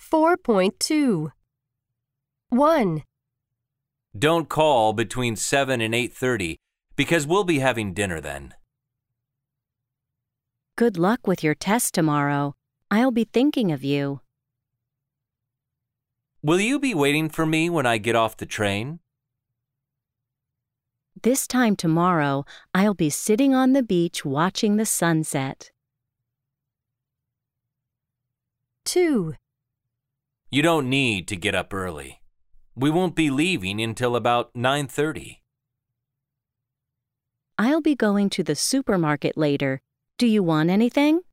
4.2. 1. Don't call between 7 and 8:30 because we'll be having dinner then. Good luck with your test tomorrow. I'll be thinking of you. Will you be waiting for me when I get off the train? This time tomorrow, I'll be sitting on the beach watching the sunset. 2. You don't need to get up early. We won't be leaving until about 9:30. I'll be going to the supermarket later. Do you want anything?